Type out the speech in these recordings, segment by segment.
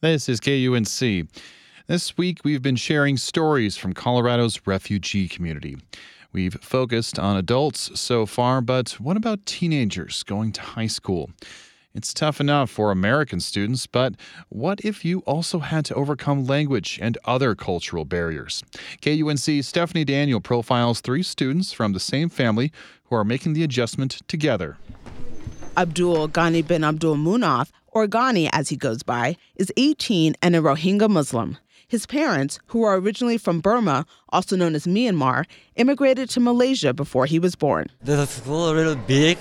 This is KUNC. This week, we've been sharing stories from Colorado's refugee community. We've focused on adults so far, but what about teenagers going to high school? It's tough enough for American students, but what if you also had to overcome language and other cultural barriers? KUNC's Stephanie Daniel profiles 3 students from the same family who are making the adjustment together. Abdul Ghani bin Abdul Munaf, or Ghani as he goes by, is 18 and a Rohingya Muslim. His parents, who are originally from Burma, also known as Myanmar, immigrated to Malaysia before he was born. The school is really big,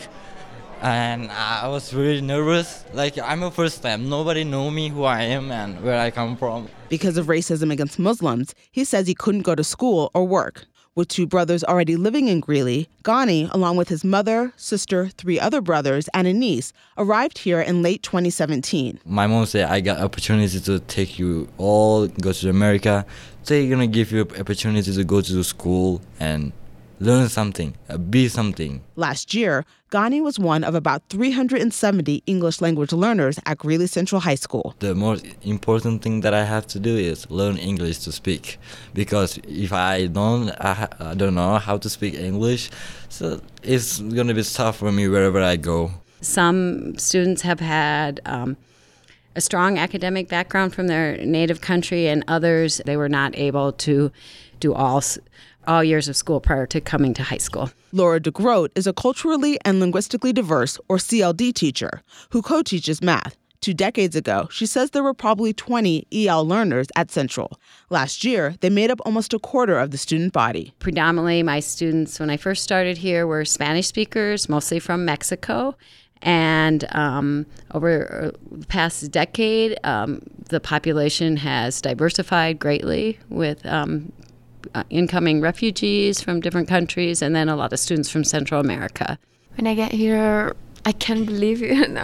and I was really nervous. I'm a first time. Nobody know me, who I am, and where I come from. Because of racism against Muslims, he says he couldn't go to school or work. With 2 brothers already living in Greeley, Ghani, along with his mother, sister, 3 other brothers, and a niece, arrived here in late 2017. My mom said, I got opportunity to take you all, go to America. They're going to give you opportunity to go to the school and learn something, be something. Last year, Ghani was one of about 370 English language learners at Greeley Central High School. The most important thing that I have to do is learn English to speak. Because if I don't know how to speak English, so it's going to be tough for me wherever I go. Some students have had a strong academic background from their native country, and others, they were not able to do all years of school prior to coming to high school. Laura DeGroat is a culturally and linguistically diverse, or CLD teacher, who co-teaches math. 2 decades ago, she says there were probably 20 EL learners at Central. Last year, they made up almost a quarter of the student body. Predominantly, my students, when I first started here, were Spanish speakers, mostly from Mexico. And over the past decade, the population has diversified greatly with incoming refugees from different countries, and then a lot of students from Central America. When I get here, I can't believe it.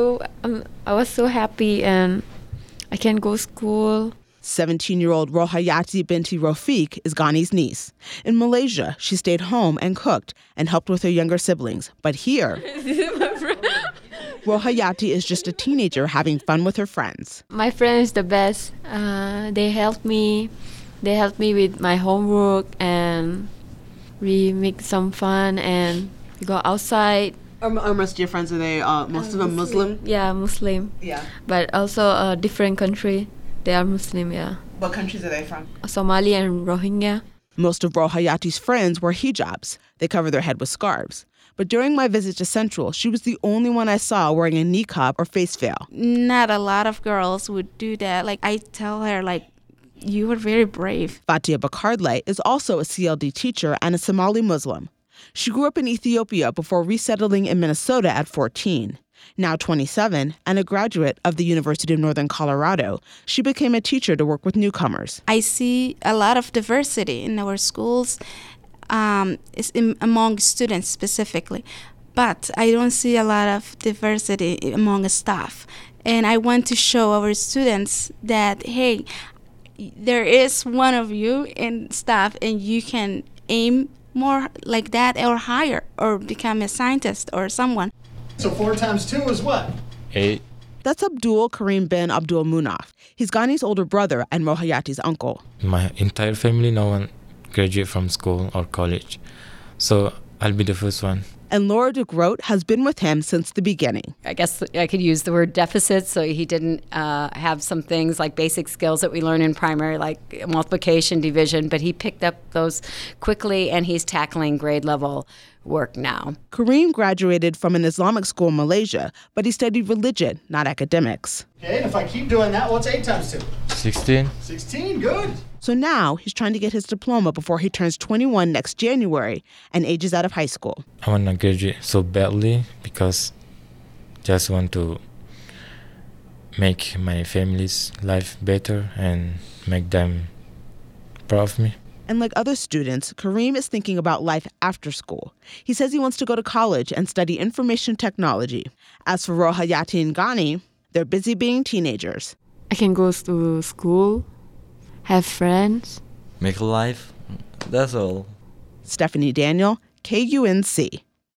I was so happy, and I can go to school. 17-year-old Rohayati Binti Rofiq is Ghani's niece. In Malaysia, she stayed home and cooked and helped with her younger siblings. But here, Rohayati is just a teenager having fun with her friends. My friend is the best. They helped me. They helped me with my homework, and we make some fun, and we go outside. Are most of your friends, are they most of them Muslim? Yeah, Muslim. Yeah. But also a different country. They are Muslim, yeah. What countries are they from? Somali and Rohingya. Most of Rohayati's friends wear hijabs. They cover their head with scarves. But during my visit to Central, she was the only one I saw wearing a niqab or face veil. Not a lot of girls would do that. I tell her, you were very brave. Fatia Bakardleh is also a CLD teacher and a Somali Muslim. She grew up in Ethiopia before resettling in Minnesota at 14. Now 27 and a graduate of the University of Northern Colorado, she became a teacher to work with newcomers. I see a lot of diversity in our schools, among students specifically, but I don't see a lot of diversity among staff. And I want to show our students that, hey, there is one of you in staff, and you can aim more like that or higher, or become a scientist or someone. So 4 times 2 is what? 8. That's Abdul Karim bin Abdul Munaf. He's Ghani's older brother and Rohayati's uncle. My entire family, no one graduate from school or college. So I'll be the first one. And Laura DeGroat has been with him since the beginning. I guess I could use the word deficit, so he didn't have some things like basic skills that we learn in primary, like multiplication, division, but he picked up those quickly, and he's tackling grade level work now. Kareem graduated from an Islamic school in Malaysia, but he studied religion, not academics. Okay, and if I keep doing that, what's 8 times 2? 16. 16, good. So now he's trying to get his diploma before he turns 21 next January and ages out of high school. I want to graduate so badly because just want to make my family's life better and make them proud of me. And like other students, Kareem is thinking about life after school. He says he wants to go to college and study information technology. As for Rohayati and Ghani, they're busy being teenagers. I can go to school, have friends. Make a life, that's all. Stephanie Daniel, KUNC.